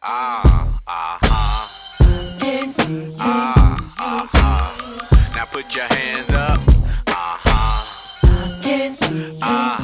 Can't see you. Now put your hands up. Can't see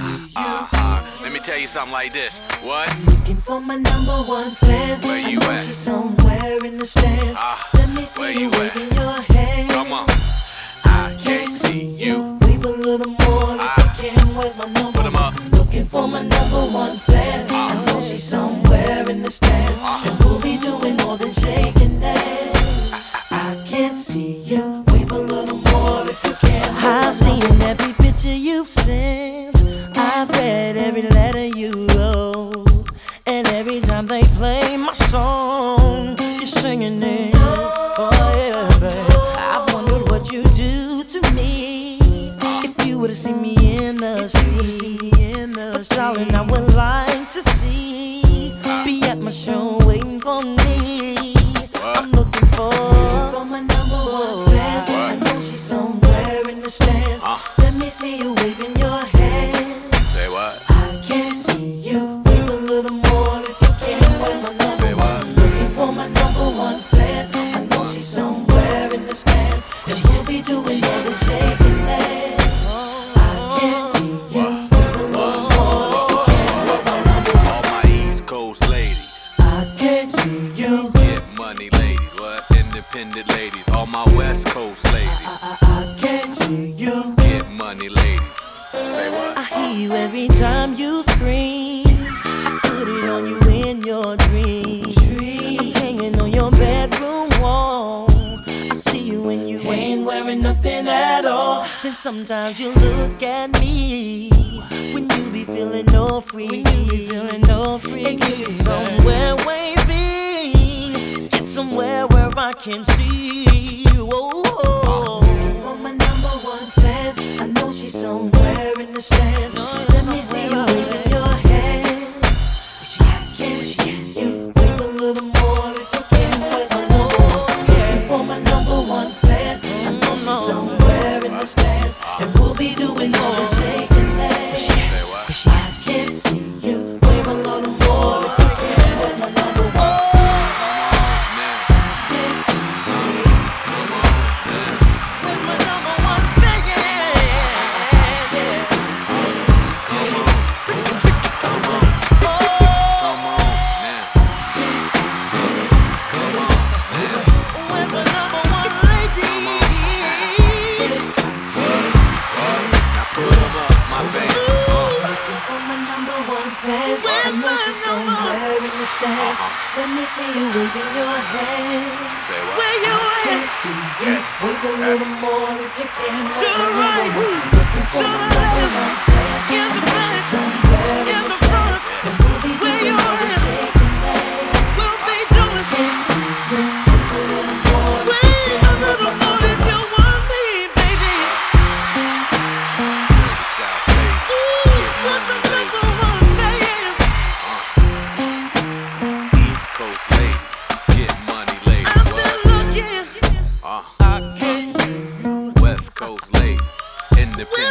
you. Let me tell you something like this. What? Looking for my number one fan. Where you I know at? she's somewhere in the stands. Let me see where you you at? waving your hands. Come on. I can't see you. Wave a little more if you can. Where's my number? Put 'em up. Looking for my number one fan. I know she's somewhere in the stands. And we'll be doing more than shaking hands. I can't see you. Wave a little more if you can. I've seen every picture you've sent. I've read every letter you wrote. And every time they play my song, you're singing it. Oh yeah, babe. I've wondered what you do to me. If you would've seen me in the street. But darling, I would like to see. Be at my show waiting for me. I'm looking for my number one fan. I know she's somewhere in the stands. Let me see you waving your hands. Say what? I can't see you. Wave a little more if you can. Where's my number Say what? one? Looking for my number one fan. I know she's somewhere in the stands. And we'll be doing more than shaking hands. I can't see you. Wave a little more if you can. Where's my number one? All my East Coast ladies. I can't see you. Get money ladies. What? Independent ladies. All my West Coast ladies. I can't see you. Get money ladies. Say what? I hear you every time you scream. I put it on you in your dreams. I'm hanging on your bedroom wall. I see you when you ain't wearing nothing at all. Then sometimes you look at me when you be feeling no free. And you get somewhere waving. Get somewhere where I can see you. Looking for my number one fan. I know she's somewhere in the stands. Let me see you waving your hands. I can't see you. Wave a little more if you can. Where's my number one? Looking for my number one fan. I know she's somewhere in the stands. And we'll be doing more than shaking hands. Say what? I can't see you. Wave a little more if you can. Where's my number one? Can't see you. Where's my number one fan? Where's my number one lady? Put 'em up, my baby. Looking for my number one fan. I know she's somewhere in the stands. Let me see you waving your hands. Say what? Where you at? Can't see you. Wave a little more if you can. To the right, Looking for to my the number left, one fan. in the I know she's back, somewhere in in the the stands. front. And we'll be Where doing you more than at? shaking hands. We'll be doing Can't see you. Wave a little more if you way can. a little more if you want me, baby. South ladies. Ooh, what the number one fan. East Coast ladies. Get money ladies. I've been What? looking. I can't see you. West Coast ladies. Independent